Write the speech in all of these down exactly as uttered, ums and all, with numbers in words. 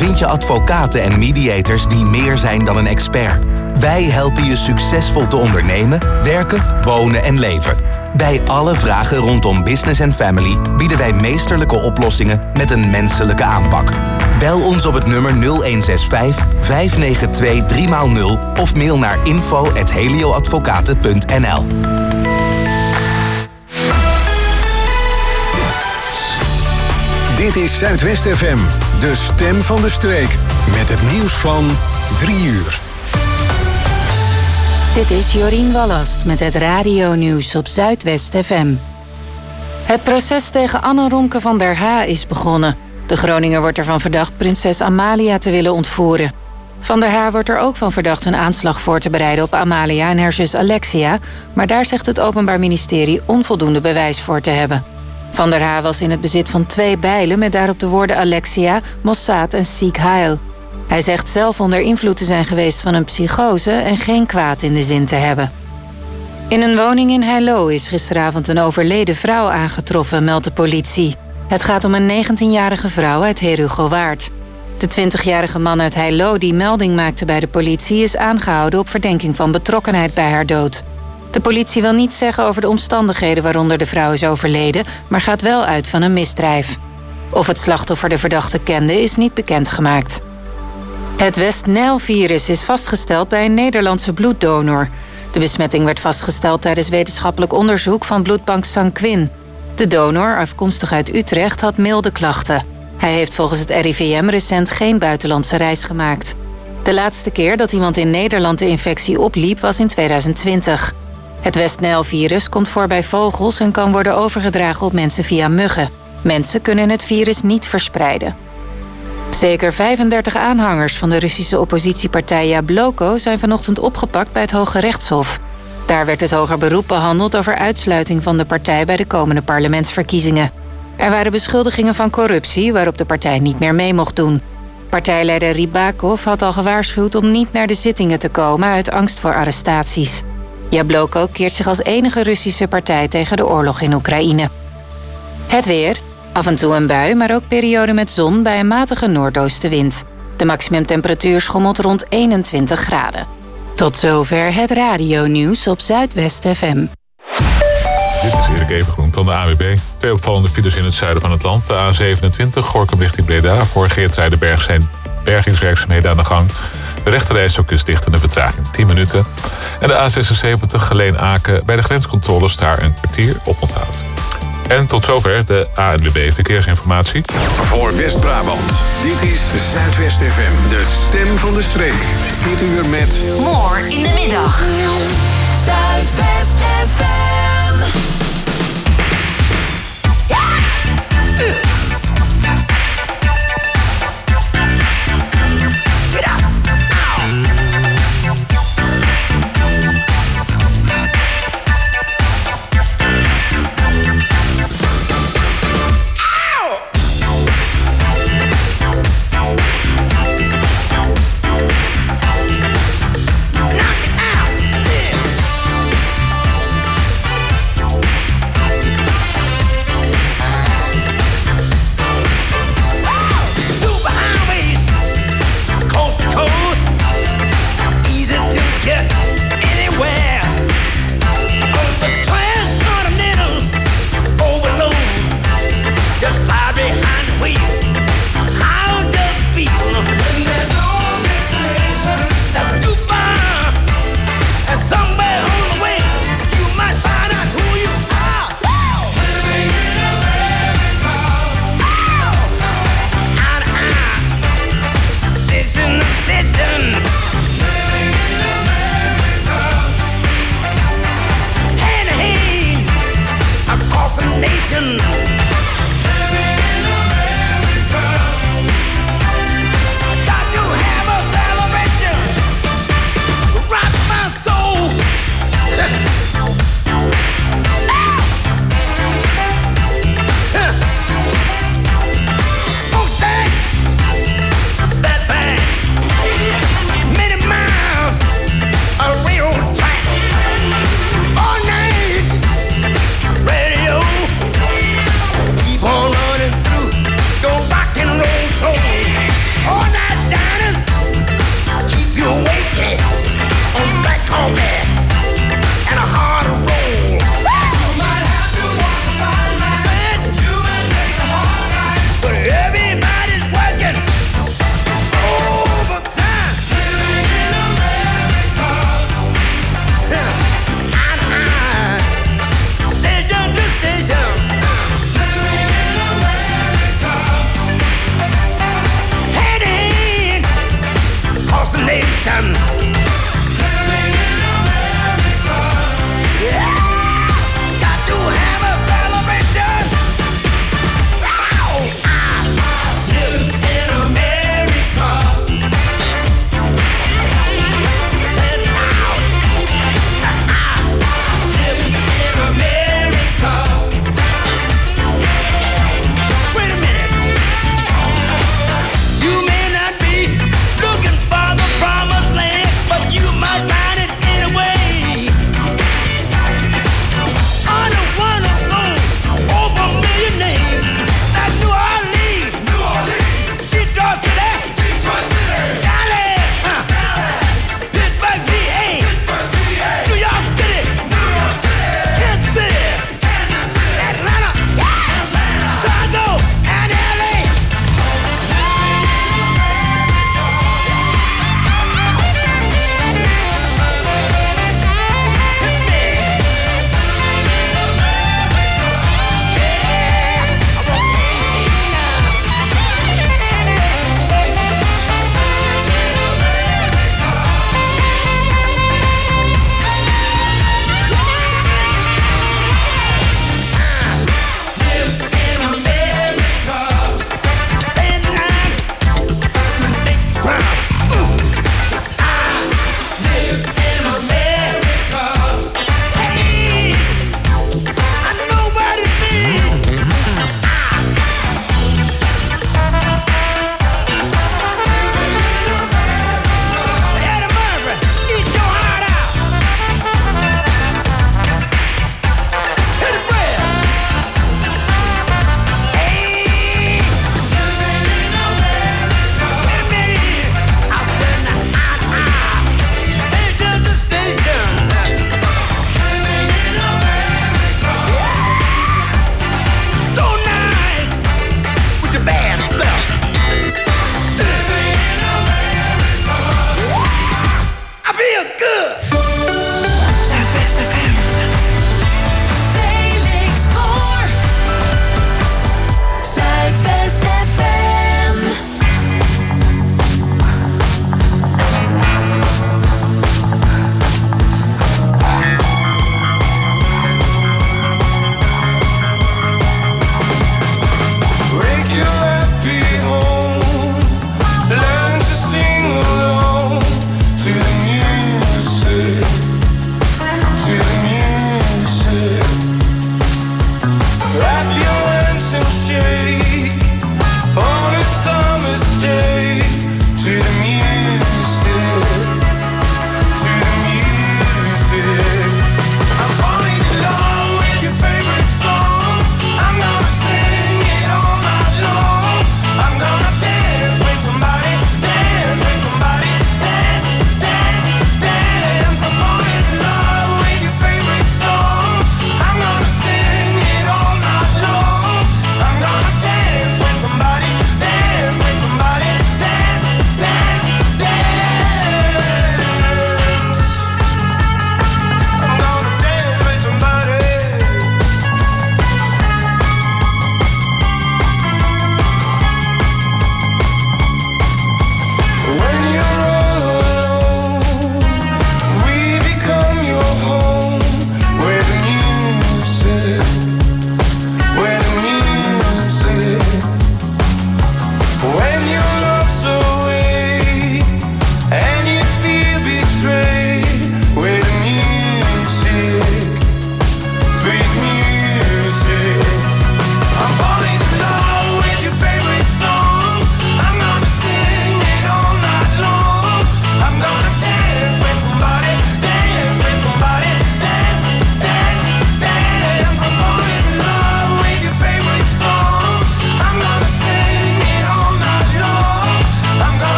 vind je advocaten en mediators die meer zijn dan een expert. Wij helpen je succesvol te ondernemen, werken, wonen en leven. Bij alle vragen rondom business en family bieden wij meesterlijke oplossingen met een menselijke aanpak. Bel ons op het nummer nul een zes vijf, vijf negen twee, drie nul of mail naar info at helioadvocaten punt n l. Dit is Zuidwest F M, de stem van de streek. Met het nieuws van drie uur. Dit is Jorien Wallast met het radionieuws op Zuidwest F M. Het proces tegen Anne Romke van der Haa is begonnen. De Groninger wordt ervan verdacht prinses Amalia te willen ontvoeren. Van der Haa wordt er ook van verdacht een aanslag voor te bereiden op Amalia en haar zus Alexia, maar daar zegt het Openbaar Ministerie onvoldoende bewijs voor te hebben. Van der Haa was in het bezit van twee bijlen met daarop de woorden Alexia, Mossad en Sieg Heil. Hij zegt zelf onder invloed te zijn geweest van een psychose en geen kwaad in de zin te hebben. In een woning in Heilo is gisteravond een overleden vrouw aangetroffen, meldt de politie. Het gaat om een negentienjarige vrouw uit Herugowaard. De twintigjarige man uit Heilo die melding maakte bij de politie is aangehouden op verdenking van betrokkenheid bij haar dood. De politie wil niets zeggen over de omstandigheden waaronder de vrouw is overleden, maar gaat wel uit van een misdrijf. Of het slachtoffer de verdachte kende is niet bekendgemaakt. Het West-Nijl-virus is vastgesteld bij een Nederlandse bloeddonor. De besmetting werd vastgesteld tijdens wetenschappelijk onderzoek van bloedbank Sanquin. De donor, afkomstig uit Utrecht, had milde klachten. Hij heeft volgens het R I V M recent geen buitenlandse reis gemaakt. De laatste keer dat iemand in Nederland de infectie opliep was in tweeduizend twintig. Het West-Nijl-virus komt voor bij vogels en kan worden overgedragen op mensen via muggen. Mensen kunnen het virus niet verspreiden. Zeker vijfendertig aanhangers van de Russische oppositiepartij Jabloko zijn vanochtend opgepakt bij het Hoge Rechtshof. Daar werd het hoger beroep behandeld over uitsluiting van de partij bij de komende parlementsverkiezingen. Er waren beschuldigingen van corruptie waarop de partij niet meer mee mocht doen. Partijleider Rybakov had al gewaarschuwd om niet naar de zittingen te komen uit angst voor arrestaties. Jabloko keert zich als enige Russische partij tegen de oorlog in Oekraïne. Het weer. Af en toe een bui, maar ook perioden met zon bij een matige noordoostenwind. De maximumtemperatuur schommelt rond eenentwintig graden. Tot zover het radionieuws op Zuidwest F M. Dit is Erik Evengroen van de A W B. Twee opvallende files in het zuiden van het land. De A zevenentwintig, Gorinchem richting Breda. Voor Geertruidenberg zijn bergingswerkzaamheden aan de gang. De rechterrijstok is dicht en de vertraging tien minuten. En de A zesenzeventig, Geleen-Aken. Bij de grenscontroles daar een kwartier op onthoud. En tot zover de A N W B Verkeersinformatie. Voor West-Brabant, dit is Zuidwest F M, de stem van de streek. Dit uur met... More in de middag. Zuidwest F M. Ja! Uh. Get up!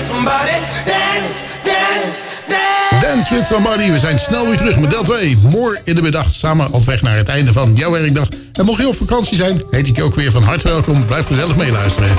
somebody. Dance, dance, dance. Dance with somebody. We zijn snel weer terug met deel twee. More in de middag. Samen op weg naar het einde van jouw werkdag. En mocht je op vakantie zijn, heet ik je ook weer van harte welkom. Blijf gezellig meeluisteren.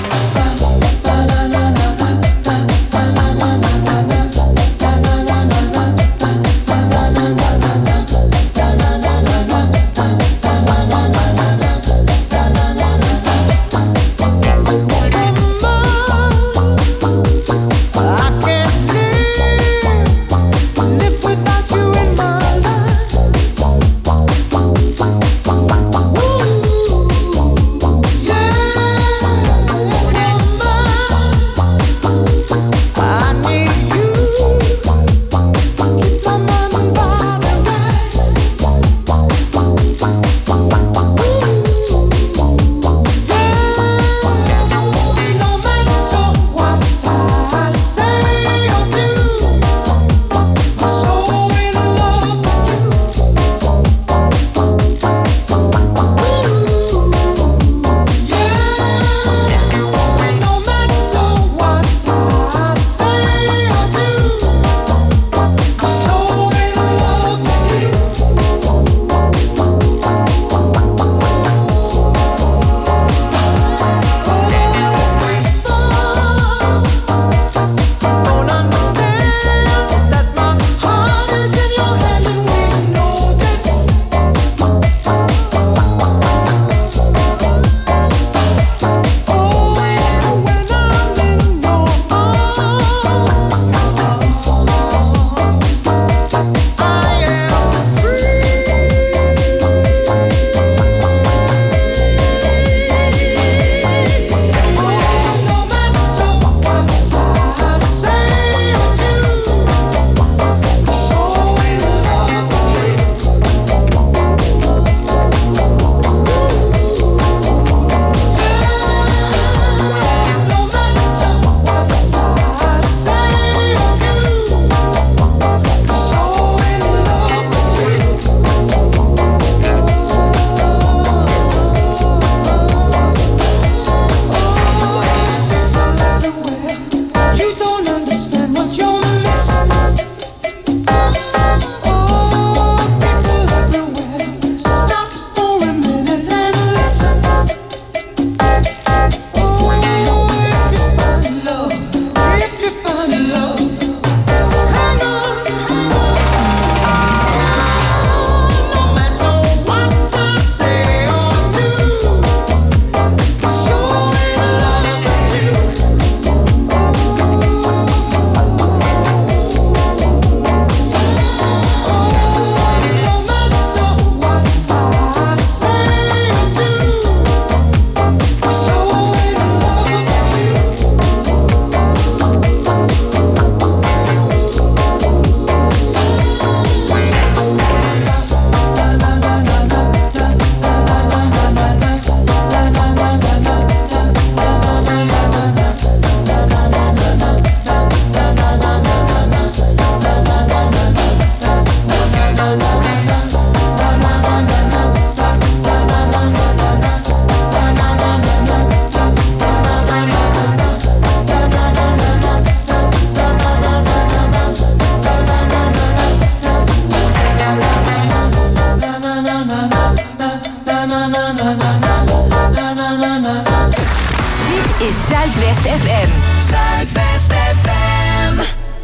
Zuidwest F M. Zuidwest F M.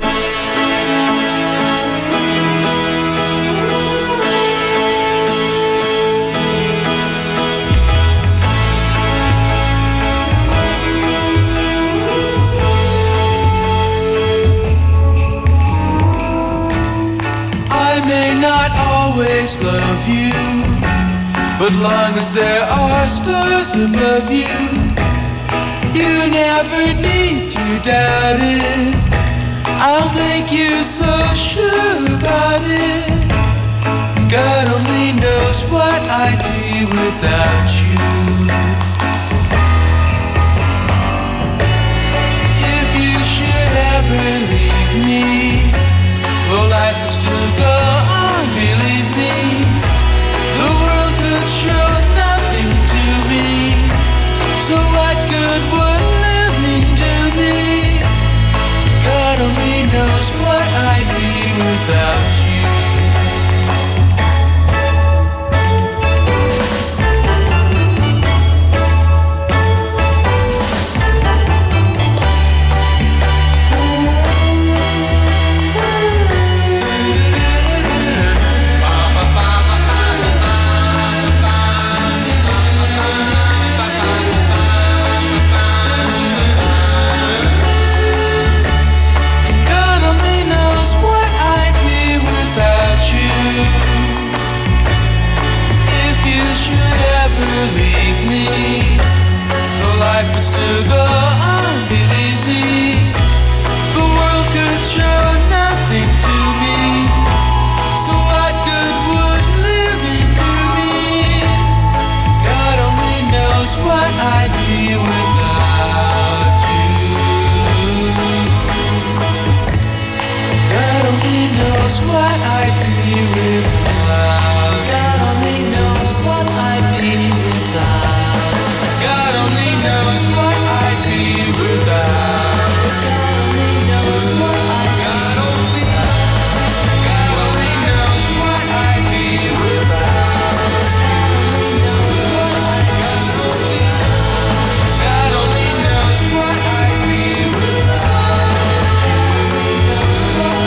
I may not always love you, but long as there are stars above you, you never need to doubt it. I'll make you so sure about it. God only knows what I'd be without you. If you should ever leave me, well, life would still go on, believe me. The world could show nothing to me, so what good would living do me? knows what I'd be without you. Leave me, the life would still go on, believe me. The world could show nothing to me, so what good would living do me? God only knows what I'd be without you. God only knows what I'd be without. God only knows what I'd be without. God only knows what I'd be without. God only knows what I'd be without. God only knows what I'd be without. God only knows what I'd be without. God only knows what I'd be without. God only knows what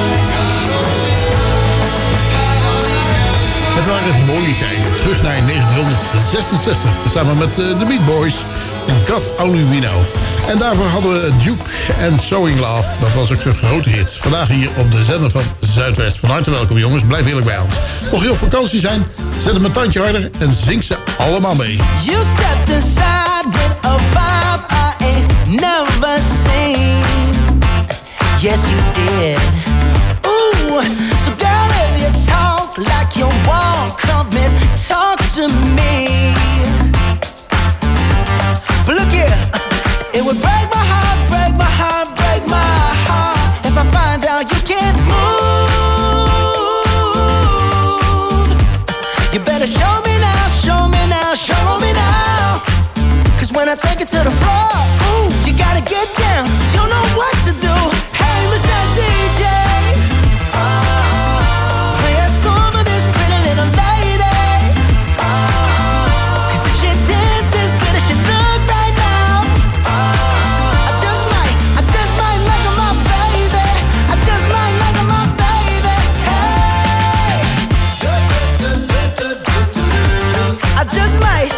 Het waren het mooie tijden. Terug naar negentien zesenzestig. Samen met de Beat Boys. En God Only We Know. En daarvoor hadden we Duke en Sowing Love. Dat was ook zo'n grote hit. Vandaag hier op de zender van Zuidwest. Van harte welkom jongens. Blijf heerlijk bij ons. Mocht je op vakantie zijn, zet hem een tandje harder. En zing ze allemaal mee. You stepped inside with a vibe I ain't never seen. Yes you did. Ooh, so girl if you talk like you want, come and talk to me. But look here, it would break my heart, break my heart, break my heart if I find out you can't move. You better show me now, show me now, show me now. Cause when I take it to the floor, ooh, you gotta get down. You know what to do. Hey, Mister D J, play a song for this pretty little lady. Cause if she dances as good as she look right now, I just might, I just might make her my baby. I just might make her my baby. Hey, I just might.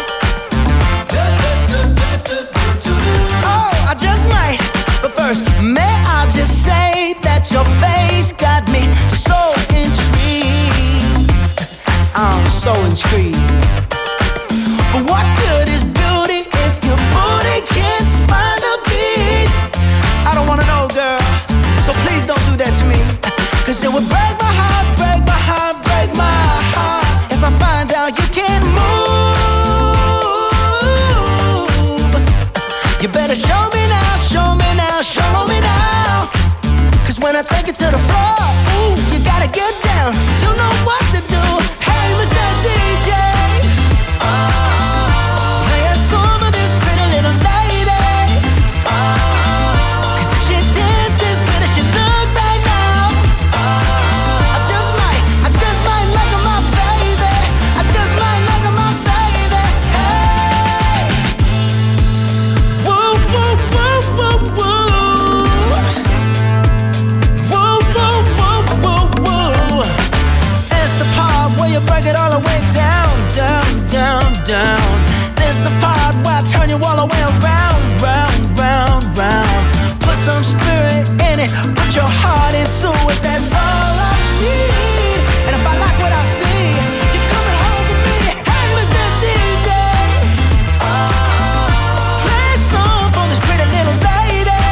Oh, I just might. But first, may I just say that your face got me so intrigued. I'm so intrigued. But what good is beauty if your booty can't find a beat? I don't wanna know, girl, so please don't do that to me. Cause it would break my heart, break my heart, break my heart if I find out you can't move. You better show me now, show me now, show me now. Cause when I take it to the floor, ooh, you gotta get down. You know what to do. Hey, Mister D J, play a song for this pretty little lady. Cause if she dances as good as she look right now, I just might, I just might make her my baby. I just might make her my baby. Hey, woo, woo, woo, woo, woo. Woo, woo, woo, woo, woo. It's the part where you break it all the way down, down, down, down. It's the part where I turn you all the way around, round, round, round. Put some spirit in it, put your heart into it. That's all I need. And if I like what I see, you're coming home with me. Hey, Mister D J, play a song for this pretty little lady.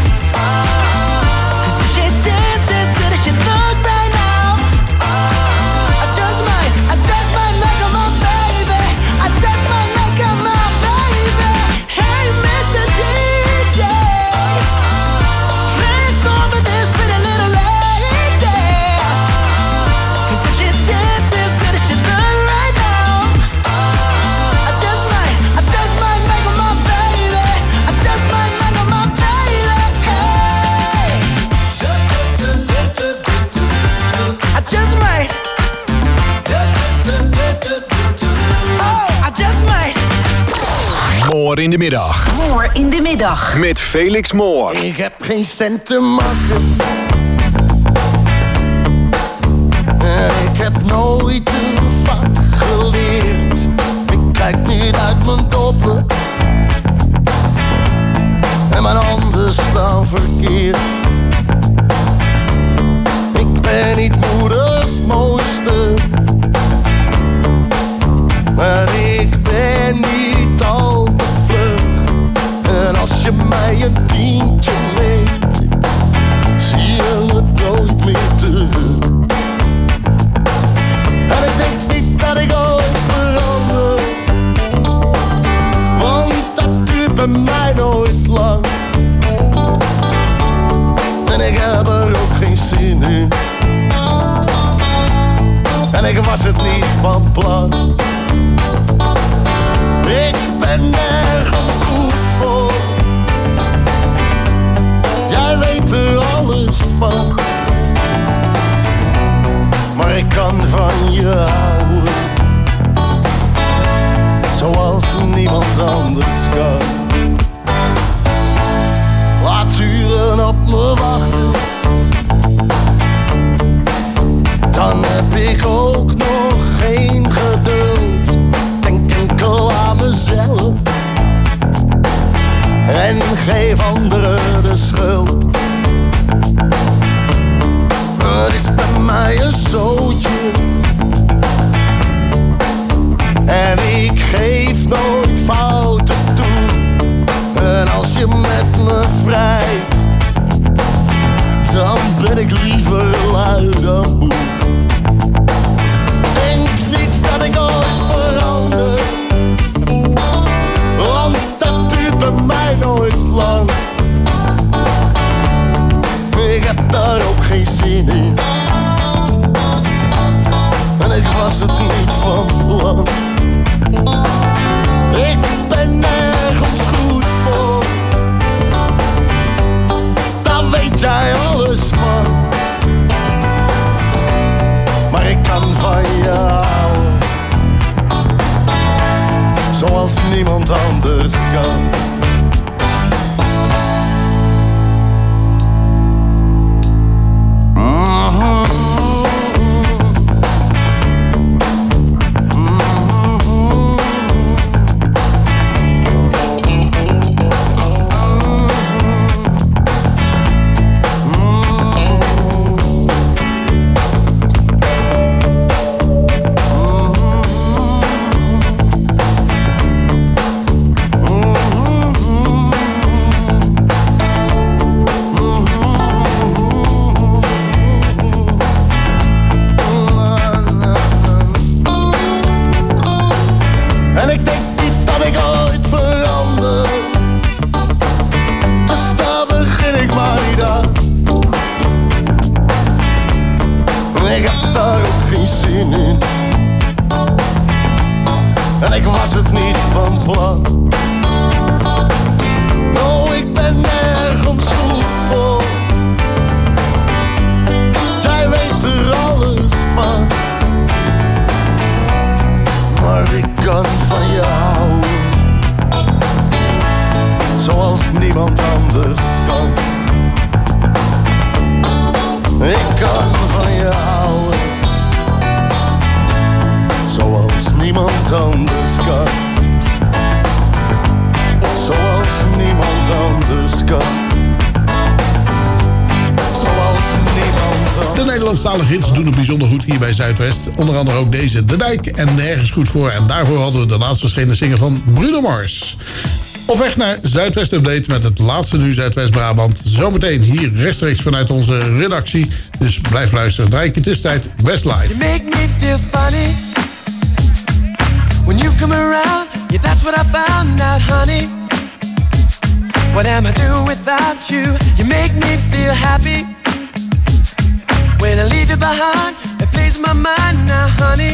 Cause if she dances as good as she look right now, I just might, I just might make her my baby. I just might make her my baby. Hey, Mister D J, play a song for this pretty little Moore in de middag. Moore in de middag. Met Felix Moore. Ik heb geen cent te maken. Ik heb nooit een vak geleerd. Ik kijk niet uit mijn doppen. En mijn handen staan verkeerd. Ik ben niet moeders mooiste. Maar ik ben niet al te vlug. En als je mij een tientje leent, zie je het nooit meer terug. En ik denk niet dat ik ooit verander, want dat duurt bij mij nooit lang. En ik heb er ook geen zin in. En ik was het niet van plan. Ik ben nergens goed voor. Jij weet er alles van. Maar ik kan van je houden, zoals niemand anders kan. Laat uren op me wachten, dan heb ik ook nog geen geduld. Denk enkel aan mezelf en geef anderen de schuld. Het is bij mij een zootje en ik geef nooit fouten toe. En als je met me vrijt, dan ben ik liever lui dan moe. Denk niet dat ik ooit verander, want dat duurt bij mij nooit lang. Ik heb daar ook geen zin in. En ik was het niet van plan. Ik ben nergens goed voor. Daar weet jij alles van. Maar ik kan van je houden, zoals niemand anders kan. Nederlandstalige hits doen het bijzonder goed hier bij Zuidwest. Onder andere ook deze, De Dijk en Nergens Goed Voor. En daarvoor hadden we de laatst verschenen single van Bruno Mars. Op weg naar Zuidwest Update met het laatste nu Zuidwest-Brabant. Zometeen hier rechtstreeks vanuit onze redactie. Dus blijf luisteren. Draai ik in tussentijd Best Live. You make me feel funny when you come around. Yeah, that's what I found out, honey. What am I do without you? You make me feel happy when I leave you behind. It plays my mind now, honey.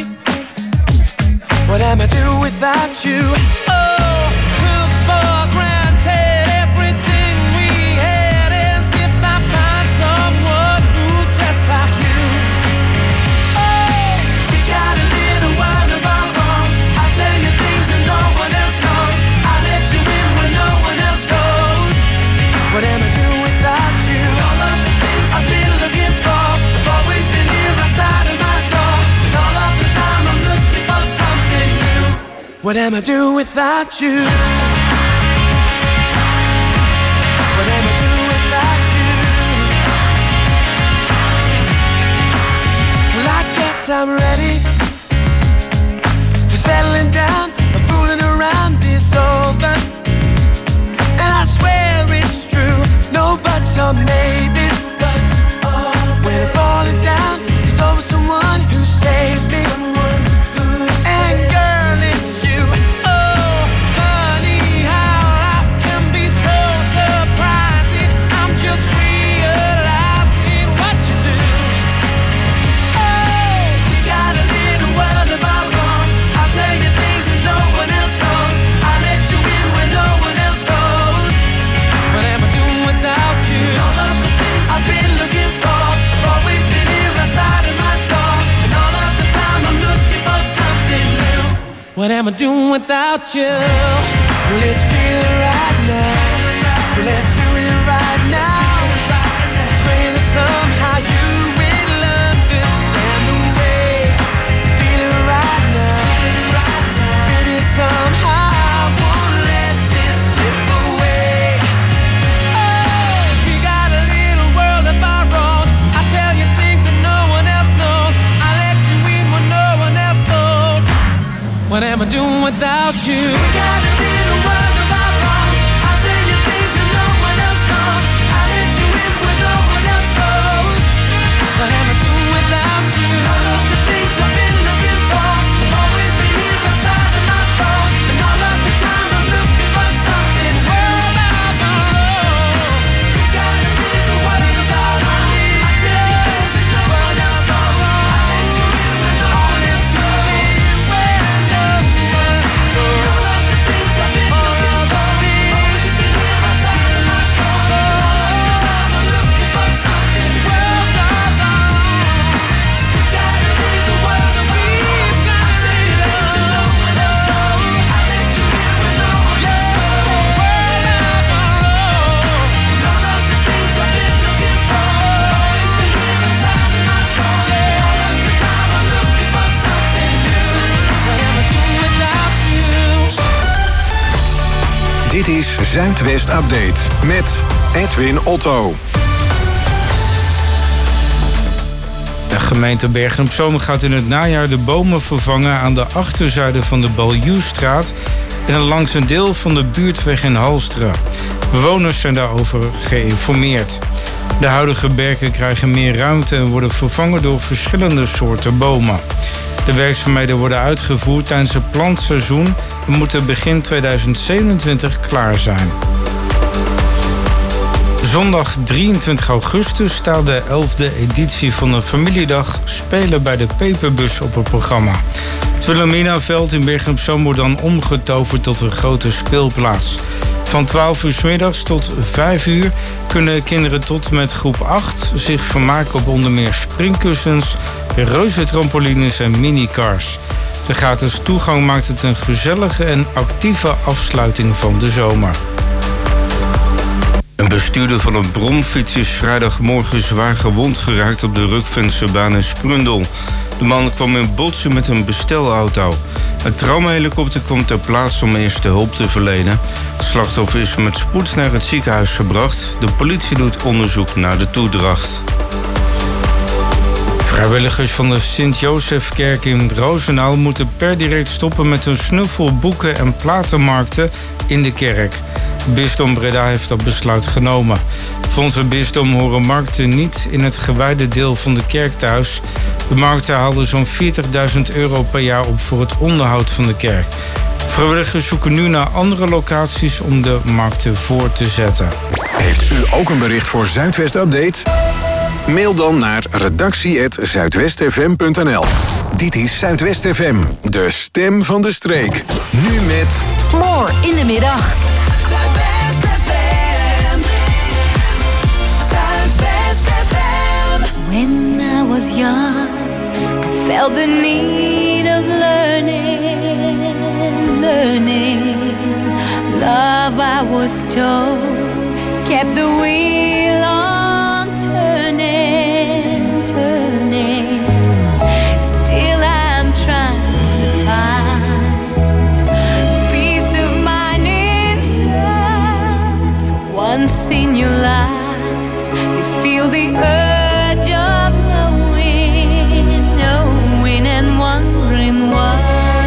What am I do without you? Oh, took for granted everything we had, as if I find someone who's just like you. Oh, we got a little while of our own. I'll tell you things that no one else knows. I let you in. What am I doing without you? What am I doing without you? Well, I guess I'm ready for settling down. I'm fooling around is over, and I swear it's true. No buts or maybes. When I'm falling down, there's always someone who saves me. And girl, it's you. Oh, honey, how life can be so surprising. I'm just realizing what you do. Oh, you got a little world of our own. I'll tell you things that no one else knows. I'll let you in when no one else goes. What am I doing without you? All of the things I've been looking for. I've always been here outside of my door. And all of the time I'm looking for something new. What am I doing without you? Well, it's feeling right now. So let's do it right now. Pray that somehow you will understand the way it's feeling right now. Maybe somehow I won't let this slip away. Oh, we got a little world of our own. I tell you things that no one else knows. I let you in when no one else goes. What am I doing without you? We got a little world of our own. I tell you things that no one else knows. I let you in when no one else goes. What am I doing without you? All of the things I've been looking for. I've always been here outside of my door. And all of the time I'm looking for something world of our own. We got a little world of our own. I tell you things that no one else knows. I let you in when no one else knows. Where no one knows. All of the things I've been looking for. Always been here outside of my door. And all of the time I'm looking for something world of our own. We got a little world of our own. I tell you things that no one else knows. I let you in when no one else knows. World of our own. And all of the things I've been looking for. Always been here outside of my door. And all of the time I'm looking for something new. What am I doing without you? Dit is Zuidwest Update met Edwin Otto. De gemeente Bergen-op-Zoom gaat in het najaar de bomen vervangen aan de achterzijde van de Baljuwstraat en langs een deel van de buurtweg in Halstra. Bewoners zijn daarover geïnformeerd. De huidige berken krijgen meer ruimte en worden vervangen door verschillende soorten bomen. De werkzaamheden worden uitgevoerd tijdens het plantseizoen en moeten begin tweeduizend zevenentwintig klaar zijn. Zondag drieëntwintig augustus staat de elfde editie van de familiedag Spelen bij de Peperbus op het programma. Het Wilhelminaveld in Bergen-op-Zoom wordt dan omgetoverd tot een grote speelplaats. Van twaalf uur 's middags tot vijf uur kunnen kinderen tot met groep acht zich vermaken op onder meer springkussens, reuzentrampolines en minicars. De gratis toegang maakt het een gezellige en actieve afsluiting van de zomer. Een bestuurder van een bromfiets is vrijdagmorgen zwaar gewond geraakt op de Rukvensterbaan in Sprundel. De man kwam in botsing met een bestelauto. Een traumahelikopter kwam ter plaatse om eerste hulp te verlenen. Het slachtoffer is met spoed naar het ziekenhuis gebracht. De politie doet onderzoek naar de toedracht. Vrijwilligers van de Sint-Josefkerk in Roosendaal moeten per direct stoppen met hun snuffel, boeken en platenmarkten in de kerk. Bisdom Breda heeft dat besluit genomen. Volgens het bisdom horen markten niet in het gewijde deel van de kerk thuis. De markten haalden zo'n veertigduizend euro per jaar op voor het onderhoud van de kerk. Vrijwilligers zoeken nu naar andere locaties om de markten voor te zetten. Heeft u ook een bericht voor Zuidwest Update? Mail dan naar redactie apenstaartje zuidwestfm punt n l. Dit is Zuidwest F M, de stem van de streek. Nu met... More in de middag. Zuidwest F M. Zuidwest F M. When I was young, I felt the need of learning, learning. Love, I was told, kept the wheel on turning, turning. Still I'm trying to find the urge of knowing, knowing and wondering why.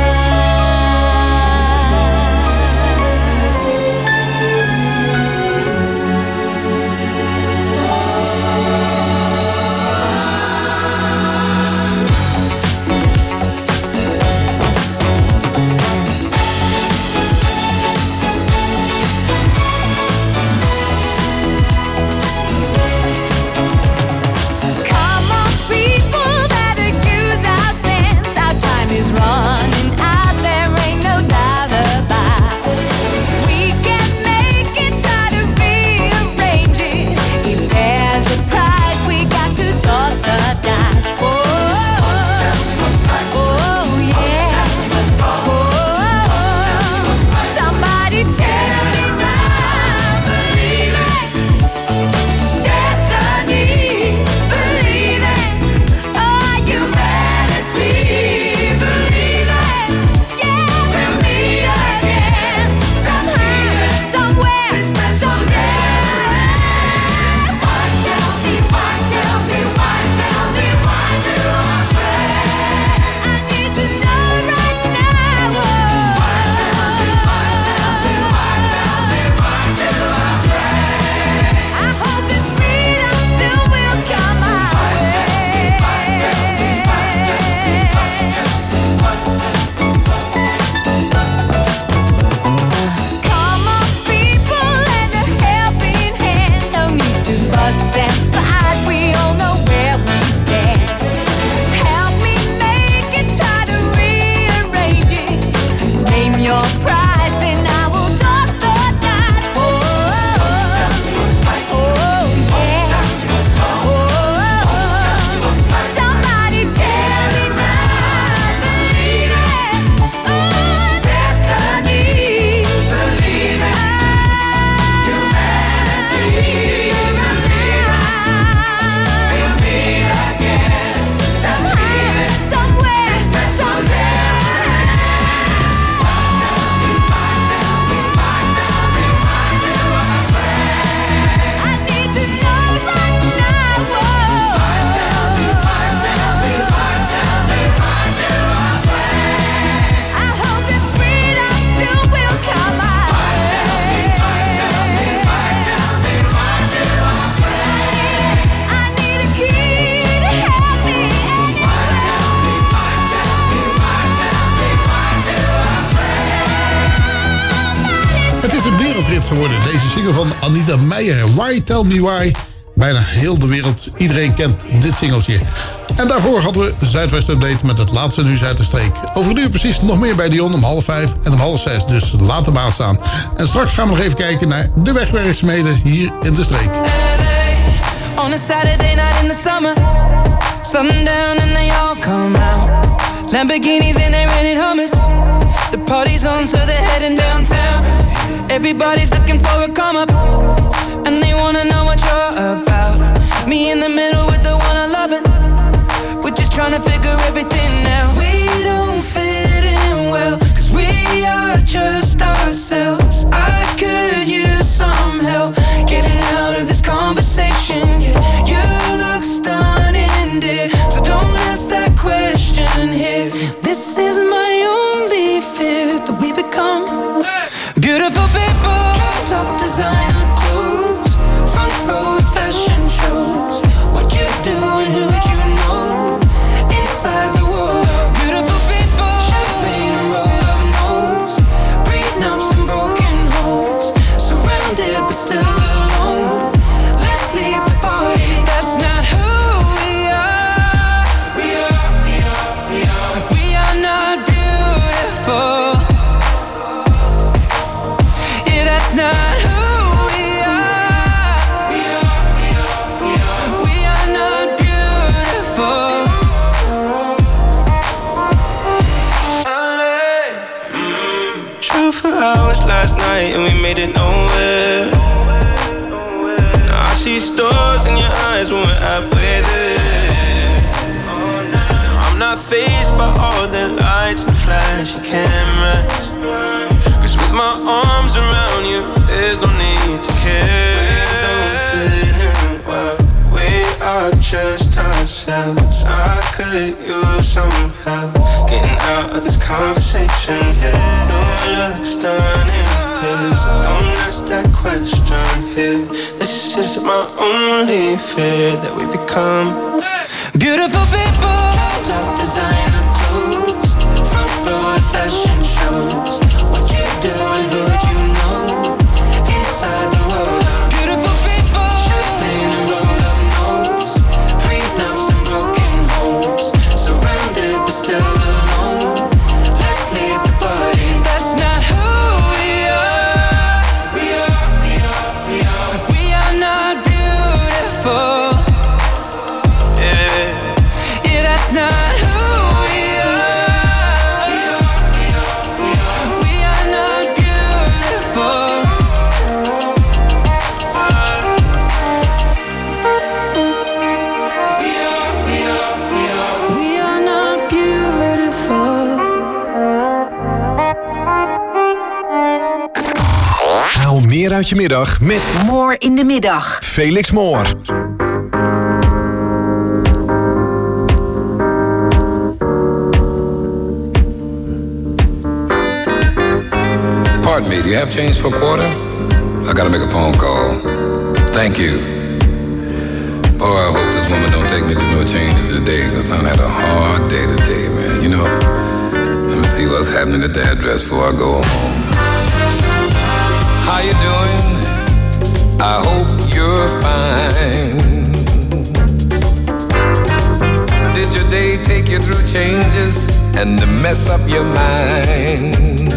Geworden. Deze single van Anita Meijer. Why Tell Me Why. Bijna heel de wereld. Iedereen kent dit singeltje. En daarvoor hadden we Zuidwest Update met het laatste nieuws uit de streek. Over een uur precies nog meer bij Dion om half vijf en om half zes. Dus laat de baan staan. En straks gaan we nog even kijken naar de wegwerkzaamheden hier in de streek. L A, on a Saturday night in the summer. Sundown and they all come out. Lamborghinis and they rented hummus. The party's on so they're heading downtown. Everybody's looking for a come up, and they wanna know what you're about. Me in the middle with the one I love it. We're just trying to figure everything out. We don't fit in well, cause we are just ourselves. I could use some help getting out of this conversation. Yeah, you look stunning, dear, so don't ask that question here. This is my only fear, that we become beautiful people. Top designer clothes, front row fashion shows. What you do and who'd you know? Inside the world of beautiful people. Champagne and roll up nose, prenups and broken homes. Surrounded but still alone. Let's leave the party. That's not who we are. We are, we are, we are. We are not beautiful. That's not who we are. We are, we are, we are. We are not beautiful. L A. Mm. True for hours last night and we made it nowhere. Now I see stars in your eyes when we're halfway there. Oh, now I'm not fazed by all the lights and flashy cameras. With my arms around you, there's no need to care. We don't fit in well. We just ourselves. I could use some help getting out of this conversation here. Your looks stunning, please don't ask that question here. This is my only fear, that we become beautiful people. Top designer clothes, front row at fashion shows. What you do and who'd you know inside the world of beautiful people. Champagne and rolled up nose, prenups and broken homes. Surrounded but still alone. Let's leave the party. That's not who we are. We are, we are, we are. We are not beautiful. Yeah, yeah, that's not who we are. We are, we are, we are. We are not beautiful. We are, we are, we are. We are not beautiful. Haal meer uit je middag met Moore in de middag. Felix Moore. Pardon me, do you have change for a quarter? I gotta make a phone call. Thank you. Boy, I hope this woman don't take me through no changes today, because I've had a hard day today, man. You know, let me see what's happening at the address before I go home. How you doing? I hope you're fine. Did your day take you through changes and to mess up your mind?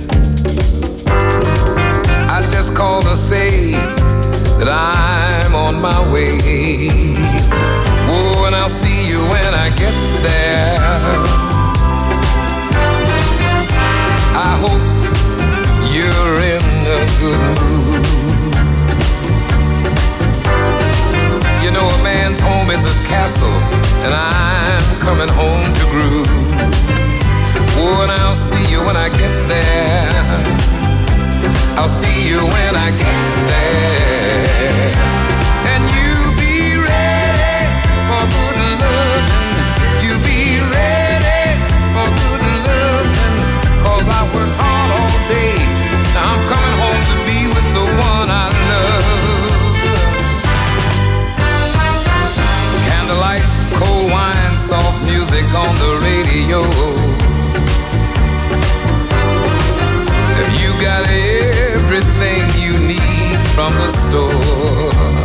I just called to say that I'm on my way. Oh, and I'll see you when I get there. I hope you're in a good mood. You know, a man's home is his castle, and I'm coming home to groove. Oh, and I'll see you when I get there. I'll see you when I get there. And you be ready for good loving. You be ready for good loving. Cause I worked hard all day. Now I'm coming home to be with the one I love. Candlelight, cold wine, soft music on the radio. If you got everything you need from the store,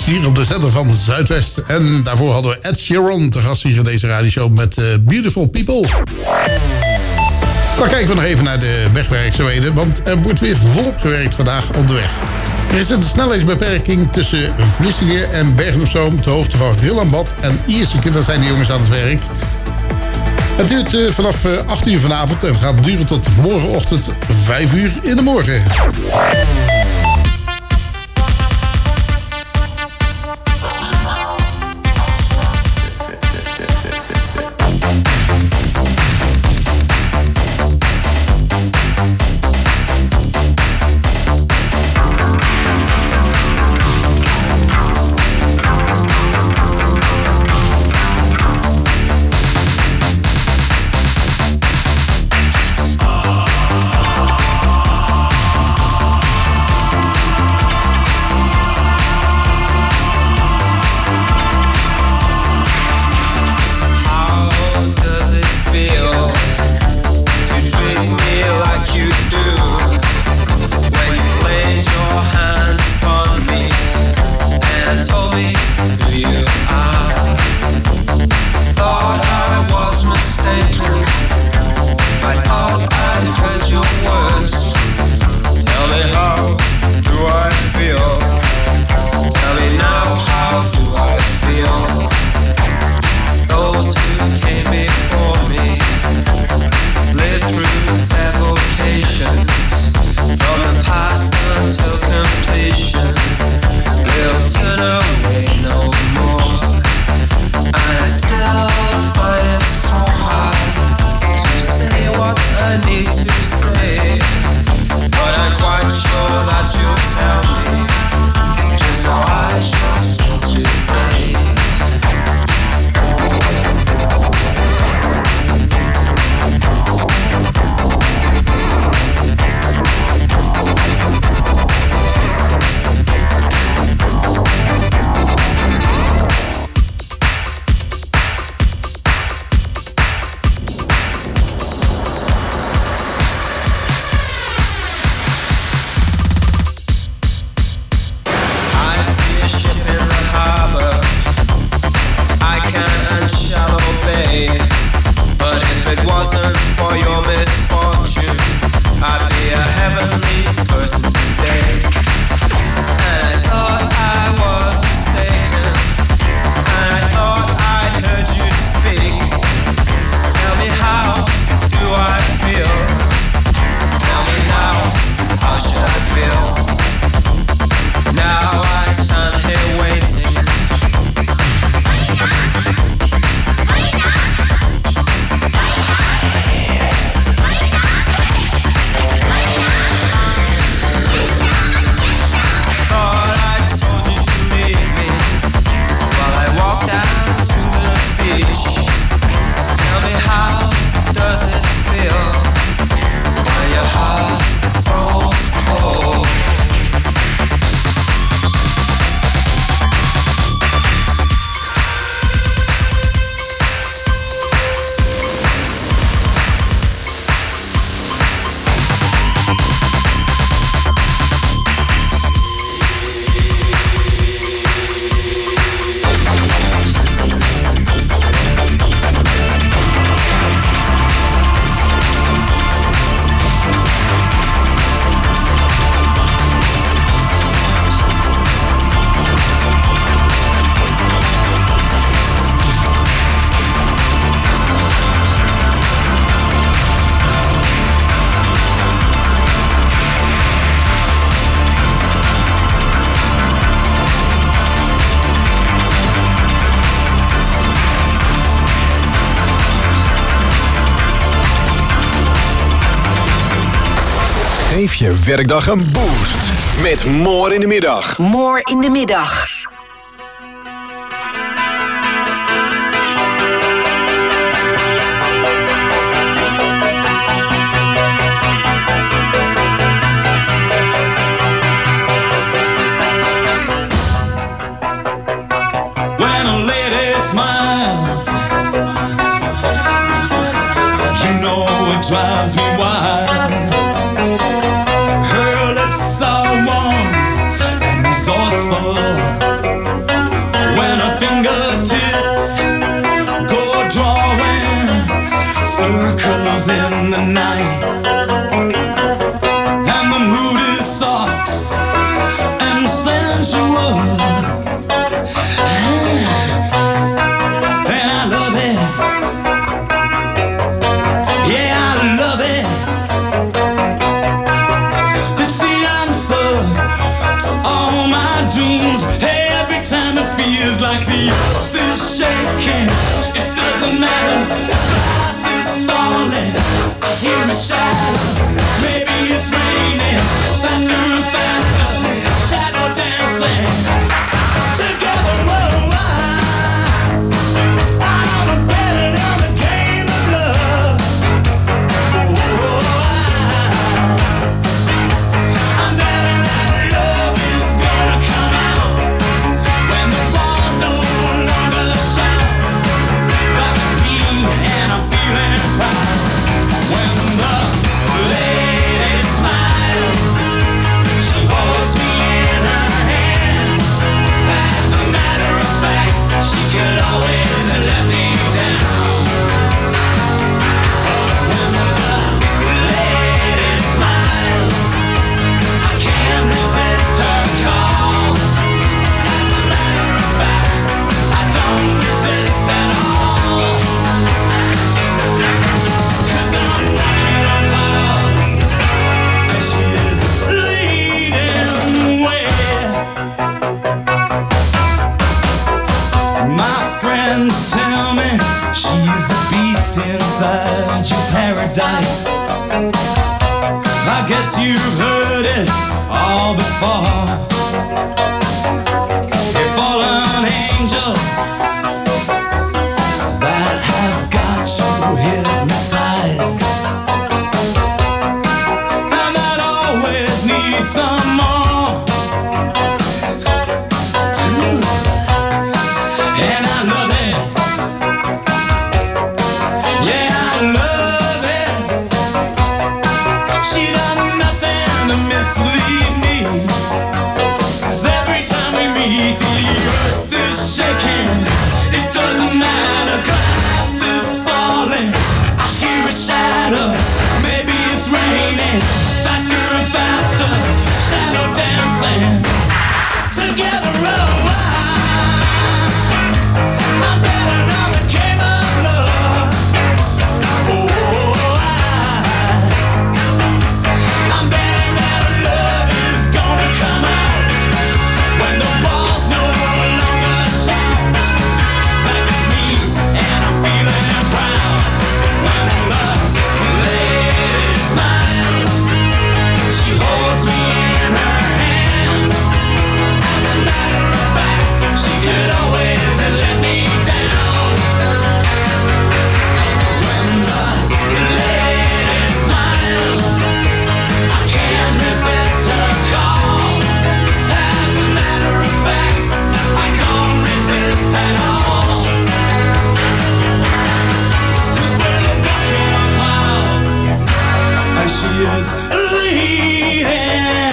hier op de zender van Zuidwest. En daarvoor hadden we Ed Sheeran te gast hier in deze radioshow met uh, Beautiful People. Dan kijken we nog even naar de wegwerkzaamheden, want er wordt weer volop gewerkt vandaag onderweg. Er is een snelheidsbeperking tussen Vlissingen en Bergen-op-Zoom, ter hoogte van Rilambad en Ierseke. Daar zijn de jongens aan het werk. Het duurt uh, vanaf uh, acht uur vanavond en gaat duren tot morgenochtend vijf uur in de morgen. Geef je werkdag een boost met More in de Middag. More in de Middag. When a lady smiles, you know it drives me wild. Her lips are warm and resourceful. the night, and the mood is soft and sensual, and I love it. Yeah, I love it. It's the answer to all my dreams. Every time it feels like the earth is shaking, it doesn't matter. The glass is falling, I hear it shatter. Maybe it's raining faster and faster. Shadow dancing together. Whoa, I, I'm a better than the game of love. Oh, I, I'm better than love is gonna come out when the walls no longer shout. Got me and I'm feeling proud when the lady smiles. She holds me in her hand. As a matter of fact, she could always let me down. When the lady smiles, I can't resist her call. As a matter of fact, I don't resist at all. 'Cause I'm walking on clouds, and she is leading the way. My friends tell me she's the beast inside your paradise. I guess you've heard it all before. A fallen angel that has got you hypnotized, and that always needs some more. And I love it. Yeah, I love it. She done nothing to mislead me. 'Cause every time we meet, the earth is shaking. It doesn't matter, glass is falling. I hear it shatter. Maybe it's raining faster and faster. Shadow dancing together. Oh, I, I'm better than the game of love. Oh, I, I'm better than love is gonna come out when the walls no longer shout. Back at me and I'm feeling proud when the lady smiles. She holds me in her hand. As a matter of fact, she could always let me down. When the lady smiles, I can't resist her call. As a matter of fact, I don't resist at all. 'Cause we're walking on clouds, and she is leading.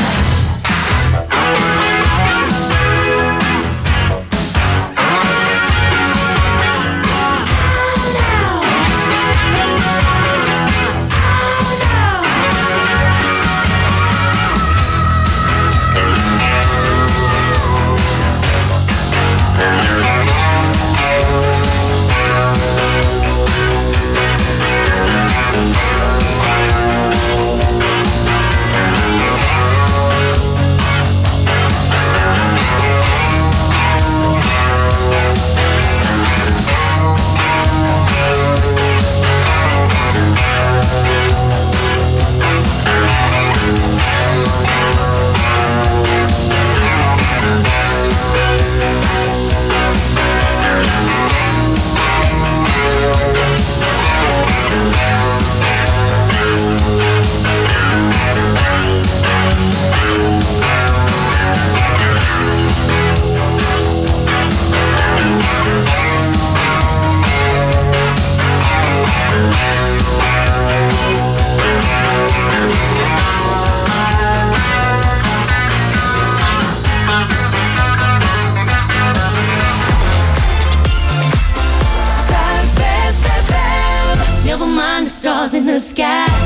in the sky.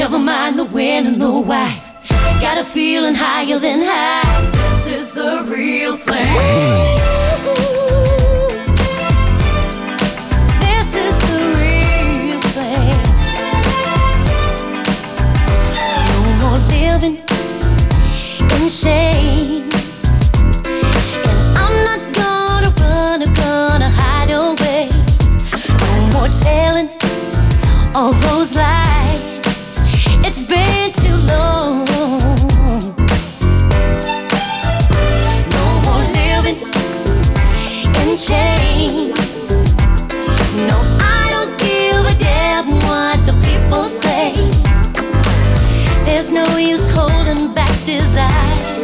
Never mind the when and the why. Got a feeling higher than high. This is the real thing. This is the real thing. No more living in shame. And I'm not gonna run or gonna hide away. No more telling all those lies. It's been too long. No more living in chains. No, I don't give a damn what the people say. There's no use holding back desire.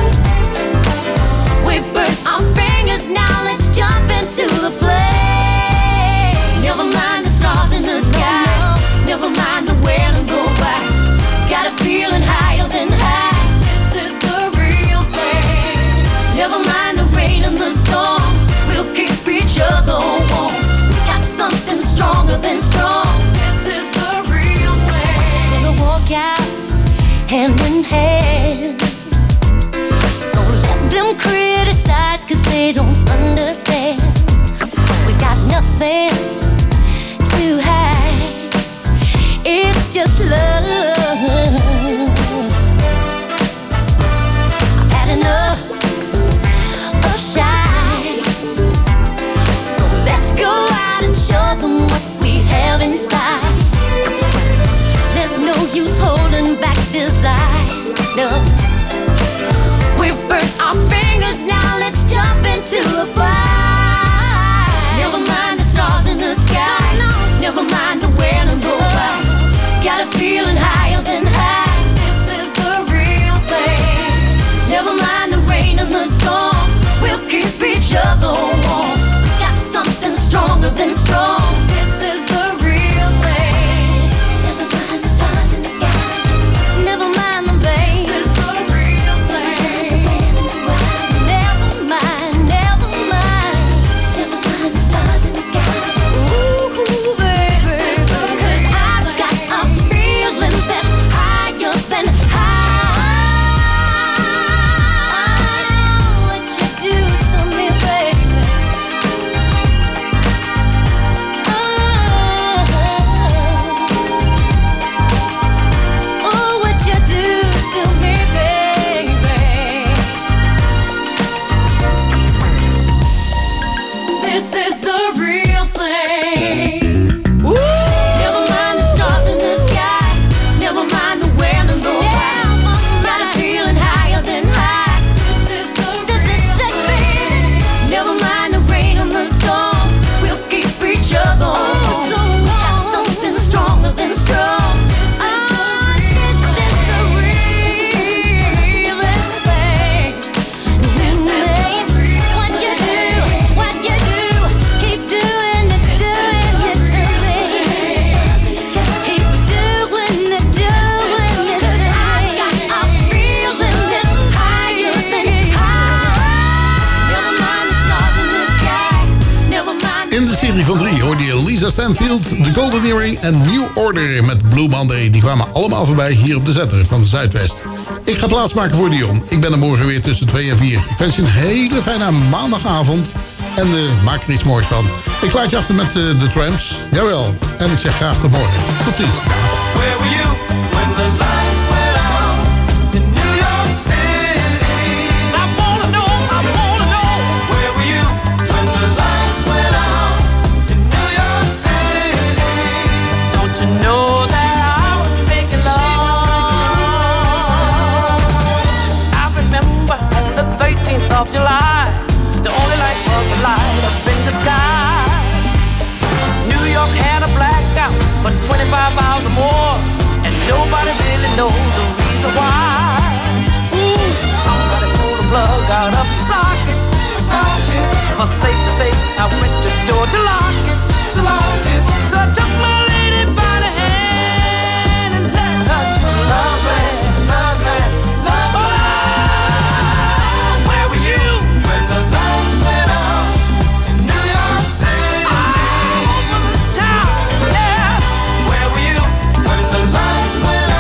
We burnt our fingers, now let's jump into the flame. Never mind the stars in the sky. Never mind the where and go by. Got a feeling higher than high. This is the real thing. Never mind the rain and the storm. We'll keep each other warm. We got something stronger than strong. This is the real thing. Gonna walk out hand in hand. So let them criticize, cause they don't understand. We got nothing to hide. It's just love. I've had enough of shy. So let's go out and show them what we have inside. There's no use holding back desire. No. We've burnt our fingers, now let's jump into the fire. Never mind the stars in the sky. Never mind the where and go by. Got a feeling higher than high. This is the real thing. Never mind the rain and the storm. We'll keep each other warm. We got something stronger than strong. This is the real thing. Never mind the stars in the sky. Never mind the pain. This is the real thing. Never mind, never mind. Never mind the stars in the sky. Ooh, baby. Cause I've got a feeling that's higher than high. What you do to me, baby. Oh, what you do to me, baby. This is the real thing. Never mind the stars in the sky. Never mind the where and the why. Got a feeling higher than high. This is the real thing. Never mind the rain and the storm. We'll keep each other warm. We got something stronger than strong. Oh, this is the realest thing. This is what you do, what you do. Keep doing it, doing it to me. Keep doing it, doing it to me. I've got a feeling that's higher than high. Never mind the stars in the sky. Never mind. In de serie van drie hoorde je Lisa Stanfield, The Golden Earring en New Order met Blue Monday. Die kwamen allemaal voorbij hier op de zender van de Zuidwest. Ik ga plaatsmaken voor Dion. Ik ben er morgen weer tussen twee en vier. Ik wens je een hele fijne maandagavond. En uh, maak er iets moois van. Ik laat je achter met uh, de Tramps. Jawel. En ik zeg graag tot morgen. Tot ziens. Where were you when the lights went out in New York City? I wanna know, I wanna know. Where were you when the lights went out in New York City? Don't you know that I was making love? I remember on the thirteenth of July, the only light was the light up in the sky. New York had a blackout for twenty-five hours or more, and nobody really knows the reason why. Ooh, somebody pulled the plug out of the socket, socket. For safe to say, I went to the door to lock it, to lock it. So I took my lady by the hand and led her to love land, love land, love land. Where were you when the lights went out in New York City? All over the town, yeah. Where were you when the lights went out?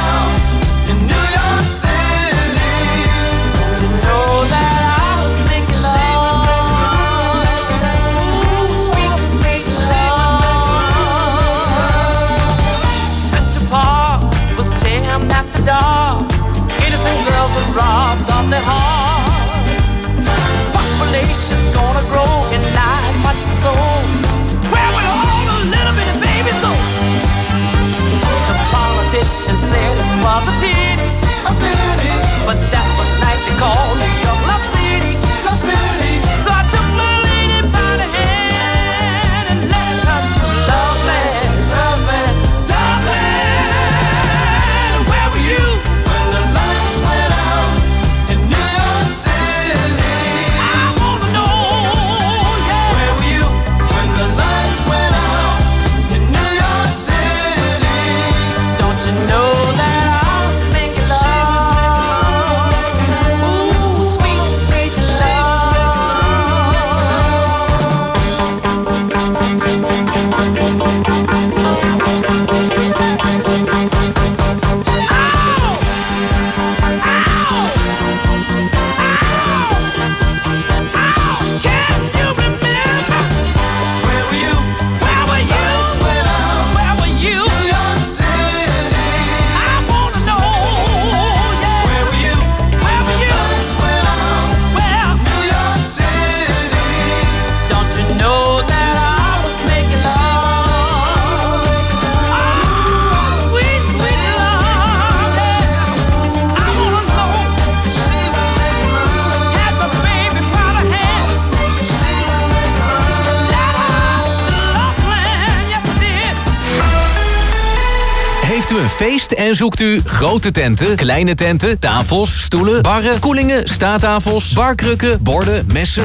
u een feest en zoekt u grote tenten, kleine tenten, tafels, stoelen, barren, koelingen, staattafels, barkrukken, borden, messen,